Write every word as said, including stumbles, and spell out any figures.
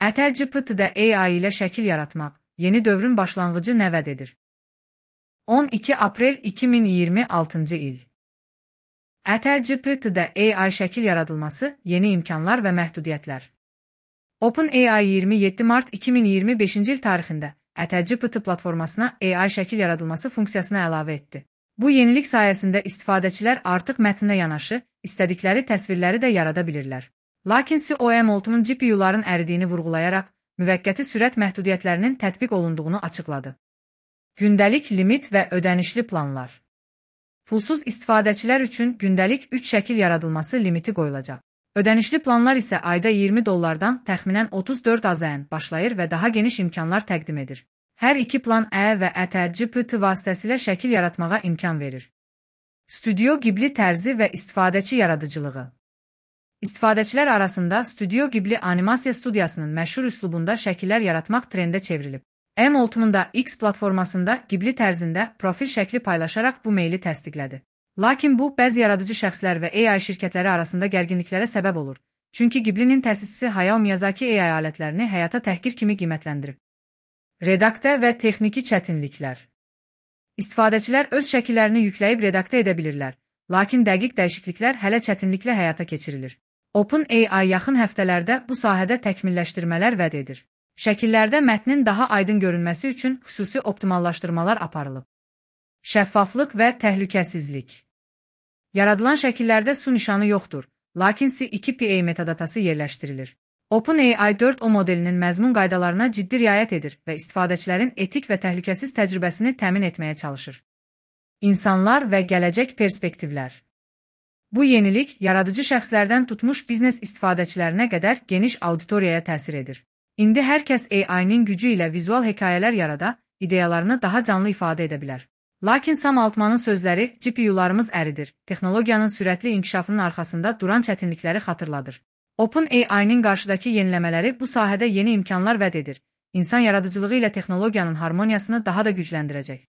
ət-GPT-də A I ilə şəkil yaratmaq yeni dövrün başlanğıcı nə vəd edir? on iki aprel iki min iyirmi altıncı il. ət-GPT-də A I şəkil yaradılması, yeni imkanlar və məhdudiyyətlər. OpenAI iyirmi yeddi mart iki min iyirmi beşinci il tarixində ət-GPT platformasına A I şəkil yaradılması funksiyasını əlavə etdi. Bu yenilik sayəsində istifadəçilər artıq mətnlə yanaşı, istədikləri təsvirləri də yarada bilirlər. Lakin C O M Ultimate G P U-ların əridiyini vurğulayaraq, müvəqqəti sürət məhdudiyyətlərinin tətbiq olunduğunu açıqladı. Gündəlik limit və ödənişli planlar. Pulsuz istifadəçilər üçün gündəlik üç şəkil yaradılması limiti qoyulacaq. Ödənişli planlar isə ayda iyirmi dollardan təxminən otuz dörd AZN başlayır və daha geniş imkanlar təqdim edir. Hər iki plan ə və ət-GPT vasitəsilə şəkil yaratmağa imkan verir. Studio Ghibli tərzi və istifadəçi yaradıcılığı. İstifadəçilər arasında Studio Ghibli animasiya studiyasının məşhur üslubunda şəkillər yaratmaq trendə çevrilib. M Ultimate'da X platformasında Ghibli tərzində profil şəkli paylaşaraq bu meyli təsdiqlədi. Lakin bu, bəzi yaradıcı şəxslər və A I şirkətləri arasında gərginliklərə səbəb olur. Çünki Ghiblinin təsisçisi Hayao Miyazaki A I alətlərini həyata təhqir kimi qiymətləndirib. Redaktə və texniki çətinliklər. İstifadəçilər öz şəkillərini yükləyib redaktə edə bilirlər, lakin dəqiq dəyişikliklər hələ çətinliklə həyata keçirilir. OpenAI yaxın həftələrdə bu sahədə təkmilləşdirmələr vəd edir. Şəkillərdə mətnin daha aydın görünməsi üçün xüsusi optimallaşdırmalar aparılıb. Şəffaflıq və təhlükəsizlik. Yaradılan şəkillərdə su nişanı yoxdur, lakin C iki P A metadatası yerləşdirilir. OpenAI dörd O modelinin məzmun qaydalarına ciddi riayət edir və istifadəçilərin etik və təhlükəsiz təcrübəsini təmin etməyə çalışır. İnsanlar və gələcək perspektivlər. Bu yenilik, yaradıcı şəxslərdən tutmuş biznes istifadəçilərinə qədər geniş auditoriyaya təsir edir. İndi hər kəs A I-nin gücü ilə vizual hekayələr yarada, ideyalarını daha canlı ifadə edə bilər. Lakin Sam Altmanın sözləri, G P U-larımız əridir, texnologiyanın sürətli inkişafının arxasında duran çətinlikləri xatırladır. OpenAI-nin qarşıdakı yeniləmələri bu sahədə yeni imkanlar vəd edir, insan yaradıcılığı ilə texnologiyanın harmoniyasını daha da gücləndirəcək.